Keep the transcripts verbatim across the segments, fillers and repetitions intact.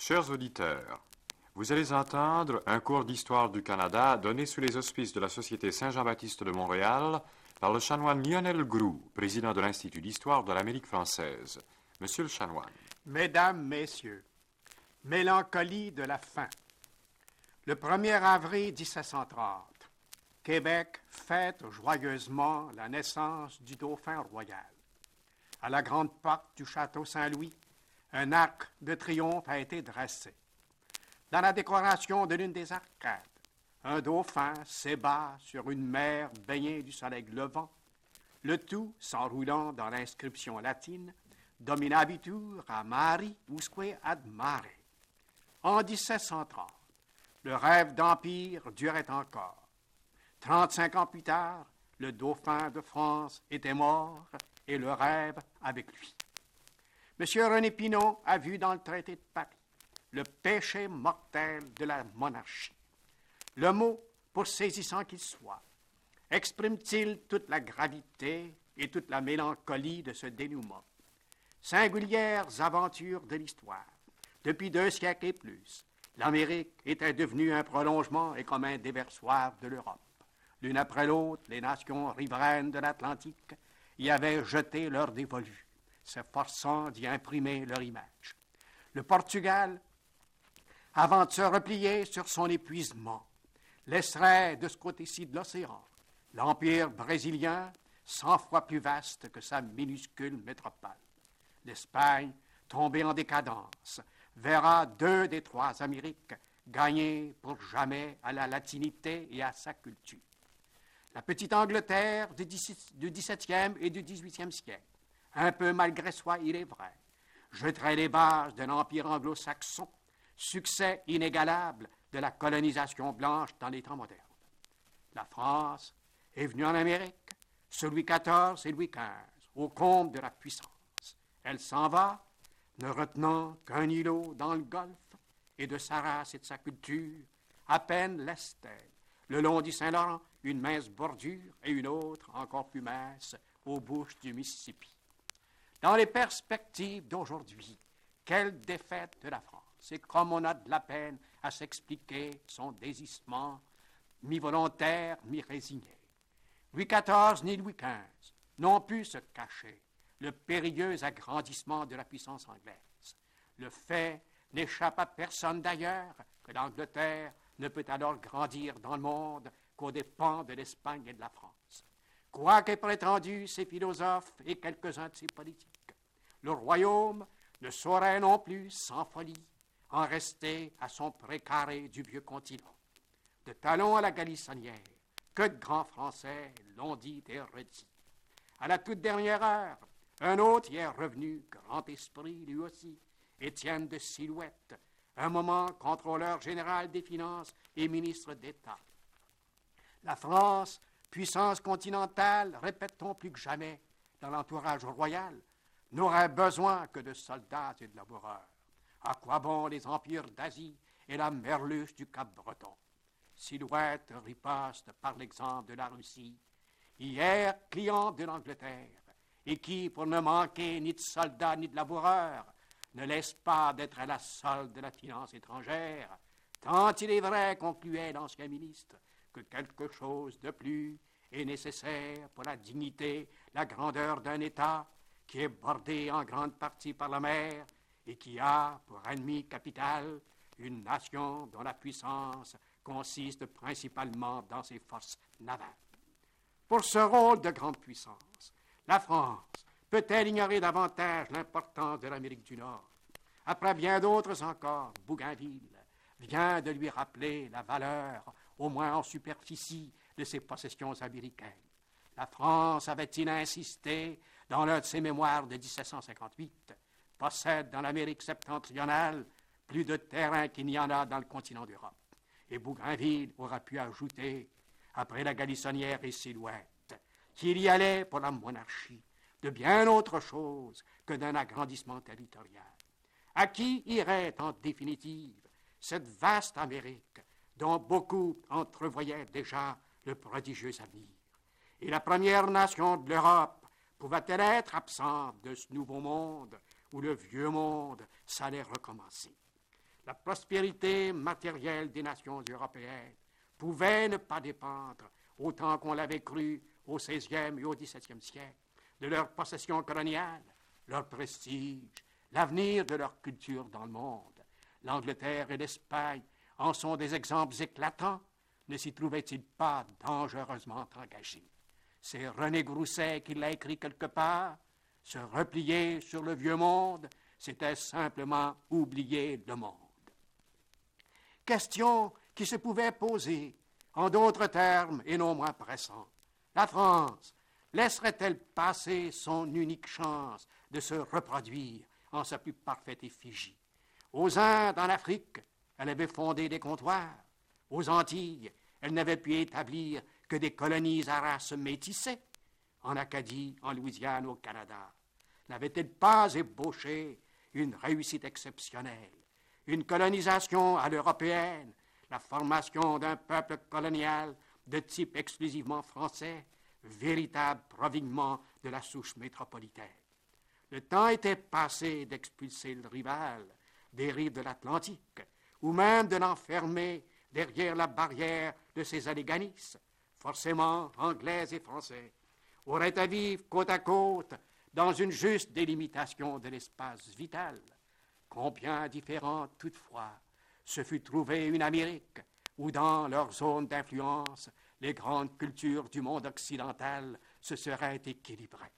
Chers auditeurs, vous allez entendre un cours d'histoire du Canada donné sous les auspices de la Société Saint-Jean-Baptiste de Montréal par le chanoine Lionel Groux, président de l'Institut d'histoire de l'Amérique française. Monsieur le chanoine. Mesdames, Messieurs, mélancolie de la faim. Le premier avril dix-sept cent trente, Québec fête joyeusement la naissance du dauphin royal. À la grande porte du château Saint-Louis, un arc de triomphe a été dressé. Dans la décoration de l'une des arcades, un dauphin s'ébat sur une mer baignée du soleil levant, le tout s'enroulant dans l'inscription latine Dominabitur a mari usque ad mare. En dix-sept cent trente, le rêve d'empire durait encore. Trente-cinq ans plus tard, le dauphin de France était mort et le rêve avec lui. M. René Pinon a vu dans le traité de Paris le péché mortel de la monarchie. Le mot, pour saisissant qu'il soit, exprime-t-il toute la gravité et toute la mélancolie de ce dénouement? Singulières aventures de l'histoire. Depuis deux siècles et plus, l'Amérique était devenue un prolongement et comme un déversoir de l'Europe. L'une après l'autre, les nations riveraines de l'Atlantique y avaient jeté leur dévolu, s'efforçant d'y imprimer leur image. Le Portugal, avant de se replier sur son épuisement, laisserait de ce côté-ci de l'océan l'empire brésilien cent fois plus vaste que sa minuscule métropole. L'Espagne, tombée en décadence, verra deux des trois Amériques gagner pour jamais à la latinité et à sa culture. La petite Angleterre du dix-septième et du dix-huitième siècle, un peu malgré soi, il est vrai, jetterait les bases d'un empire anglo-saxon, succès inégalable de la colonisation blanche dans les temps modernes. La France est venue en Amérique sous Louis quatorze et Louis quinze, au comble de la puissance. Elle s'en va, ne retenant qu'un îlot dans le golfe, et de sa race et de sa culture, à peine laisse-t-elle, le long du Saint-Laurent, une mince bordure et une autre encore plus mince aux bouches du Mississippi. Dans les perspectives d'aujourd'hui, quelle défaite de la France! Et comme on a de la peine à s'expliquer son désistement, mi-volontaire, mi-résigné. Louis quatorze ni Louis quinze n'ont pu se cacher le périlleux agrandissement de la puissance anglaise. Le fait n'échappe à personne d'ailleurs que l'Angleterre ne peut alors grandir dans le monde qu'aux dépens de l'Espagne et de la France. Quoi qu'aient prétendu ces philosophes et quelques-uns de ces politiques, le royaume ne saurait non plus, sans folie, en rester à son précaré du vieux continent. De Talon à la Galissonière, que de grands Français l'ont dit et redit. À la toute dernière heure, un autre y est revenu, grand esprit lui aussi, Étienne de Silhouette, un moment contrôleur général des finances et ministre d'État. La France, puissance continentale, répète-t-on plus que jamais dans l'entourage royal, n'aurait besoin que de soldats et de laboureurs. À quoi bon les empires d'Asie et la merluche du Cap-Breton? Silhouette riposte par l'exemple de la Russie, hier client de l'Angleterre, et qui, pour ne manquer ni de soldats ni de laboureurs, ne laisse pas d'être à la solde de la finance étrangère, tant il est vrai, concluait l'ancien ministre, que quelque chose de plus est nécessaire pour la dignité, la grandeur d'un État qui est bordé en grande partie par la mer et qui a pour ennemi capital une nation dont la puissance consiste principalement dans ses forces navales. Pour ce rôle de grande puissance, la France peut-elle ignorer davantage l'importance de l'Amérique du Nord? Après bien d'autres encore, Bougainville vient de lui rappeler la valeur, au moins en superficie, de ses possessions américaines. La France, avait-il insisté dans l'un de ses mémoires de dix-sept cent cinquante-huit, possède dans l'Amérique septentrionale plus de terrain qu'il n'y en a dans le continent d'Europe. Et Bougainville aura pu ajouter, après la Galissonière et Silhouette, qu'il y allait pour la monarchie de bien autre chose que d'un agrandissement territorial. À qui irait en définitive cette vaste Amérique dont beaucoup entrevoyaient déjà le prodigieux avenir? Et la première nation de l'Europe pouvait-elle être absente de ce nouveau monde où le vieux monde s'allait recommencer? la prospérité matérielle des nations européennes pouvait ne pas dépendre, autant qu'on l'avait cru au seizième et au dix-septième siècle, de leur possession coloniale, leur prestige, l'avenir de leur culture dans le monde. L'Angleterre et l'Espagne en sont des exemples éclatants. Ne s'y trouvait-il pas dangereusement engagé? C'est René Grousset qui l'a écrit quelque part. Se replier sur le vieux monde, c'était simplement oublier le monde. Question qui se pouvait poser en d'autres termes et non moins pressants. La France laisserait-elle passer son unique chance de se reproduire en sa plus parfaite effigie? Aux Indes, en Afrique, elle avait fondé des comptoirs. Aux Antilles, elle n'avait pu établir que des colonies à race métissée. En Acadie, en Louisiane, au Canada, n'avait-elle pas ébauché une réussite exceptionnelle, une colonisation à l'européenne, la formation d'un peuple colonial de type exclusivement français, véritable provinement de la souche métropolitaine? Le temps était passé d'expulser le rival des rives de l'Atlantique, ou même de l'enfermer derrière la barrière de ses alléganisses. Forcément, Anglais et Français auraient à vivre côte à côte dans une juste délimitation de l'espace vital. Combien différente toutefois se fut trouvée une Amérique où, dans leur zone d'influence, les grandes cultures du monde occidental se seraient équilibrées.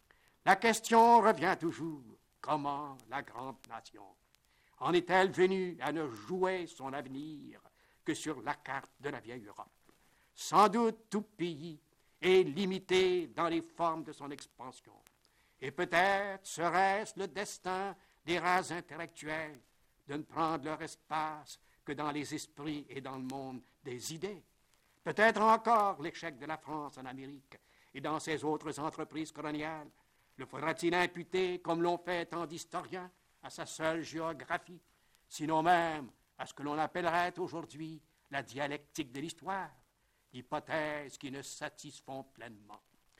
La question revient toujours: comment la grande nation en est-elle venue à ne jouer son avenir que sur la carte de la vieille Europe? Sans doute tout pays est limité dans les formes de son expansion. Et peut-être serait-ce le destin des races intellectuelles de ne prendre leur espace que dans les esprits et dans le monde des idées. Peut-être encore l'échec de la France en Amérique et dans ses autres entreprises coloniales le faudra-t-il imputer, comme l'ont fait tant d'historiens, à sa seule géographie, sinon même à ce que l'on appellerait aujourd'hui la dialectique de l'histoire, hypothèses qui ne satisfont pleinement.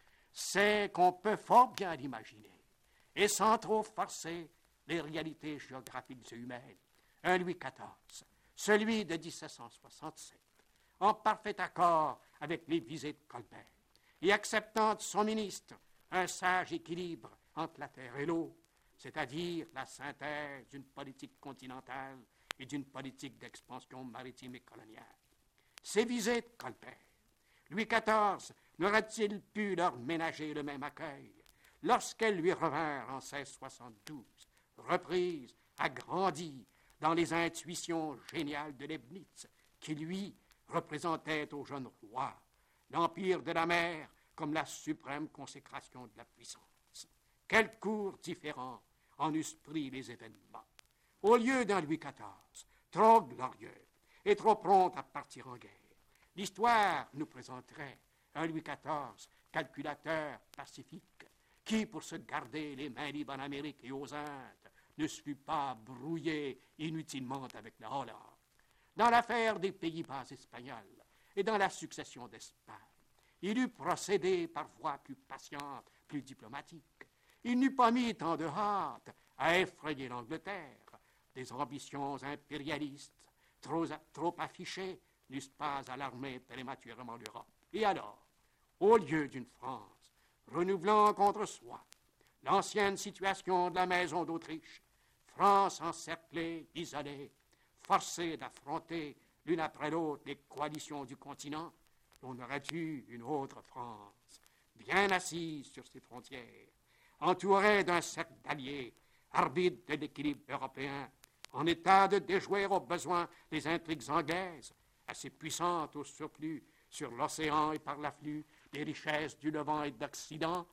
C'est qu'on peut fort bien l'imaginer, et sans trop forcer les réalités géographiques et humaines, un Louis quatorze, celui de dix-sept cent soixante-sept, en parfait accord avec les visées de Colbert, et acceptant de son ministre un sage équilibre entre la terre et l'eau, c'est-à-dire la synthèse d'une politique continentale et d'une politique d'expansion maritime et coloniale. Ces visées de Colbert, Louis quatorze n'aurait-il pu leur ménager le même accueil lorsqu'elles lui revinrent en seize cent soixante-douze, reprises, agrandies dans les intuitions géniales de Leibniz, qui, lui, représentait au jeune roi l'empire de la mer comme la suprême consécration de la puissance? Quel cours différent en eussent pris les événements? Au lieu d'un Louis quatorze, trop glorieux et trop prompt à partir en guerre, l'histoire nous présenterait un Louis quatorze calculateur pacifique, qui, pour se garder les mains libres en Amérique et aux Indes, ne se fût pas brouillé inutilement avec la Hollande. Dans l'affaire des Pays-Bas espagnols et dans la succession d'Espagne, il eût procédé par voie plus patiente, plus diplomatique. Il n'eût pas mis tant de hâte à effrayer l'Angleterre. Des ambitions impérialistes trop, trop affichées n'eussent pas alarmé prématurément l'Europe. Et alors, au lieu d'une France renouvelant contre soi l'ancienne situation de la maison d'Autriche, France encerclée, isolée, forcée d'affronter l'une après l'autre les coalitions du continent, on aurait eu une autre France, bien assise sur ses frontières, entourée d'un cercle d'alliés, arbitre de l'équilibre européen, en état de déjouer au besoin les intrigues anglaises, assez puissantes au surplus sur l'océan et par l'afflux des richesses du Levant et d'Occident,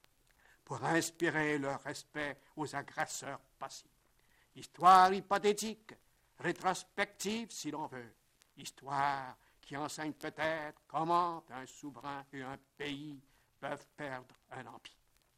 pour inspirer leur respect aux agresseurs passés. Histoire hypothétique, rétrospective si l'on veut, histoire qui enseigne peut-être comment un souverain et un pays peuvent perdre un empire.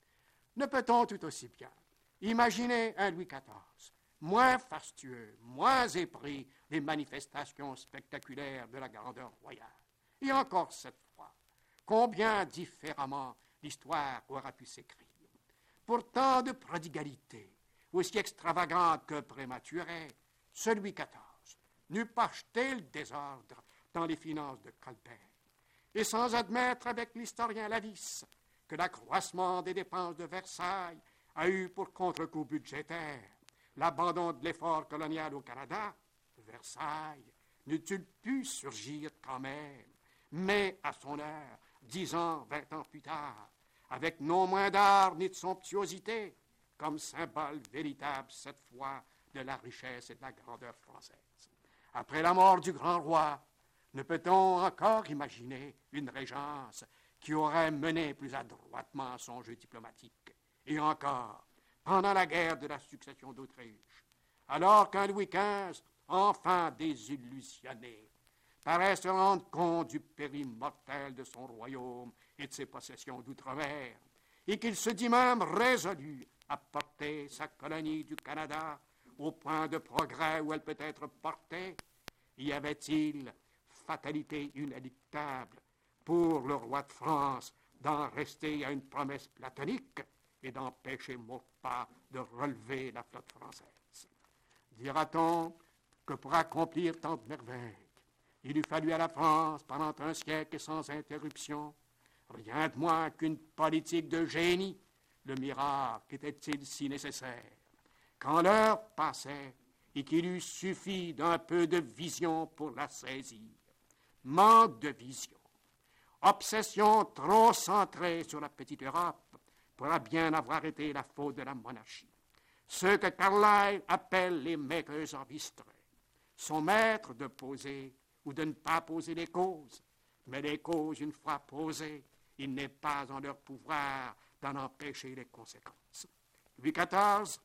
Ne peut-on tout aussi bien imaginer un Louis quatorze moins fastueux, moins épris des manifestations spectaculaires de la grandeur royale? Et encore cette fois, combien différemment l'histoire aura pu s'écrire. Pour tant de prodigalité, aussi extravagante que prématurée, ce Louis quatorze n'eût pas jeté le désordre dans les finances de Colbert, et sans admettre avec l'historien Lavis que l'accroissement des dépenses de Versailles a eu pour contre-coup budgétaire l'abandon de l'effort colonial au Canada, Versailles n'eût-il pu surgir quand même, mais à son heure, dix ans, vingt ans plus tard, avec non moins d'art ni de somptuosité, comme symbole véritable cette fois de la richesse et de la grandeur française. Après la mort du grand roi, ne peut-on encore imaginer une régence qui aurait mené plus adroitement son jeu diplomatique? Et encore, pendant la guerre de la succession d'Autriche, alors qu'un Louis quinze, enfin désillusionné, paraît se rendre compte du péril mortel de son royaume et de ses possessions d'outre-mer, et qu'il se dit même résolu à porter sa colonie du Canada au point de progrès où elle peut être portée, y avait-il fatalité inéluctable pour le roi de France d'en rester à une promesse platonique et d'empêcher Maurepas de relever la flotte française? Dira-t-on que pour accomplir tant de merveilles, il eût fallu à la France, pendant un siècle et sans interruption, rien de moins qu'une politique de génie? Le miracle était-il si nécessaire? Quand l'heure passait et qu'il eût suffi d'un peu de vision pour la saisir. Manque de vision, obsession trop centrée sur la petite Europe pourra bien avoir été la faute de la monarchie. Ceux que Carlyle appelle les makers of history sont maîtres de poser ou de ne pas poser les causes, mais les causes, une fois posées, il n'est pas en leur pouvoir d'en empêcher les conséquences. Louis quatorze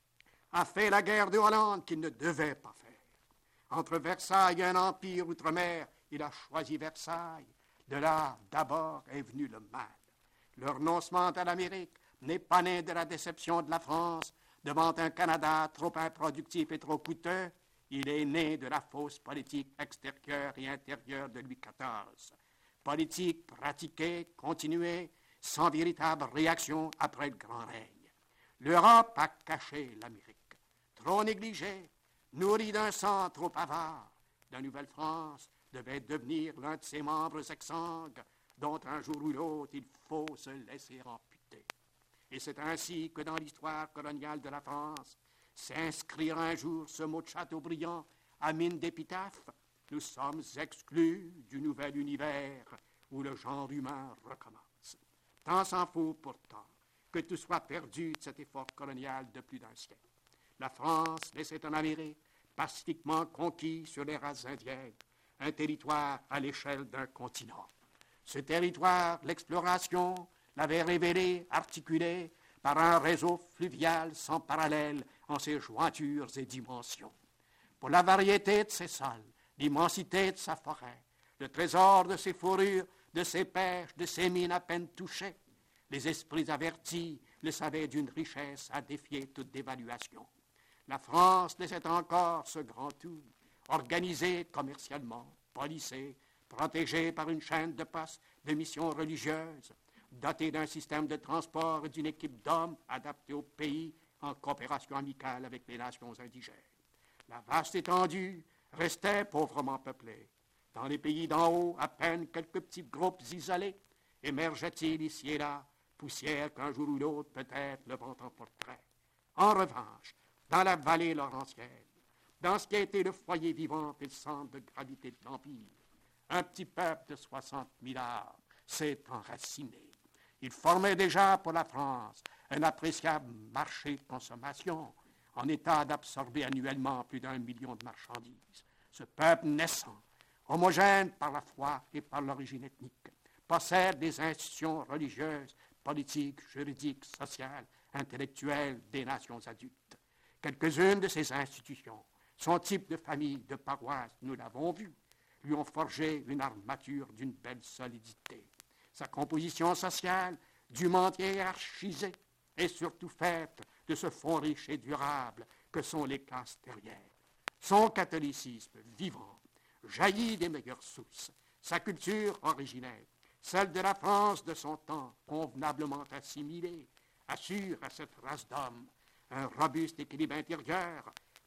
a fait la guerre de Hollande qu'il ne devait pas faire. Entre Versailles et un empire outre-mer, il a choisi Versailles. De là, d'abord, est venu le mal. Le renoncement à l'Amérique n'est pas né de la déception de la France devant un Canada trop improductif et trop coûteux. Il est né de la fausse politique extérieure et intérieure de Louis quatorze. Politique pratiquée, continuée, sans véritable réaction après le Grand Règne. L'Europe a caché l'Amérique. Trop négligée, nourrie d'un sang trop avare, la Nouvelle-France devait devenir l'un de ses membres exsangues dont un jour ou l'autre il faut se laisser amputer. Et c'est ainsi que dans l'histoire coloniale de la France s'inscrira un jour ce mot de Chateaubriand à mine d'épitaphe: nous sommes exclus du nouvel univers où le genre humain recommence. Tant s'en faut pourtant que tout soit perdu de cet effort colonial de plus d'un siècle. La France laissait en Amérique, pacifiquement conquis sur les races indiennes, un territoire à l'échelle d'un continent. Ce territoire, l'exploration l'avait révélé, articulé par un réseau fluvial sans parallèle en ses jointures et dimensions. Pour la variété de ses sols, l'immensité de sa forêt, le trésor de ses fourrures, de ses pêches, de ses mines à peine touchées, les esprits avertis le savaient d'une richesse à défier toute dévaluation. La France laissait encore ce grand tout, organisé commercialement, policé, protégé par une chaîne de postes de missions religieuses, doté d'un système de transport et d'une équipe d'hommes adaptés au pays en coopération amicale avec les nations indigènes. La vaste étendue restait pauvrement peuplée. Dans les pays d'en haut, à peine quelques petits groupes isolés émergeaient-ils ici et là, poussière qu'un jour ou l'autre peut-être le vent emporterait. En revanche, dans la vallée laurentienne, dans ce qui a été le foyer vivant et le centre de gravité de l'Empire, un petit peuple de soixante mille âmes s'est enraciné. Il formait déjà pour la France un appréciable marché de consommation, en état d'absorber annuellement plus d'un million de marchandises. Ce peuple naissant, homogène par la foi et par l'origine ethnique, possède des institutions religieuses, politiques, juridiques, sociales, intellectuelles des nations adultes. Quelques-unes de ces institutions, son type de famille, de paroisse, nous l'avons vu, lui ont forgé une armature d'une belle solidité. Sa composition sociale, dûment hiérarchisée, est surtout faite de ce fonds riche et durable que sont les classes terrières. Son catholicisme vivant jaillit des meilleures sources. Sa culture originelle, celle de la France de son temps, convenablement assimilée, assure à cette race d'hommes un robuste équilibre intérieur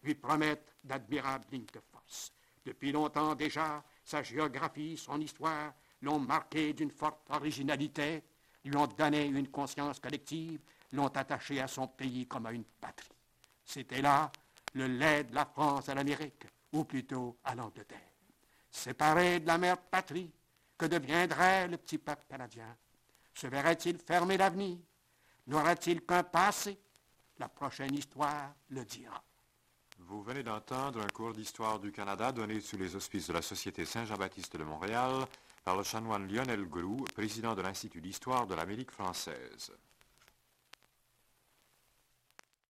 lui promettent d'admirables lignes de force. Depuis longtemps déjà, sa géographie, son histoire l'ont marqué d'une forte originalité, lui ont donné une conscience collective, l'ont attaché à son pays comme à une patrie. C'était là le lait de la France à l'Amérique, ou plutôt à l'Angleterre. Séparé de la mère patrie, que deviendrait le petit peuple canadien? Se verrait-il fermer l'avenir? N'aurait-il qu'un passé? La prochaine histoire le dira. Vous venez d'entendre un cours d'histoire du Canada donné sous les auspices de la Société Saint-Jean-Baptiste de Montréal par le chanoine Lionel Groulx, président de l'Institut d'histoire de l'Amérique française.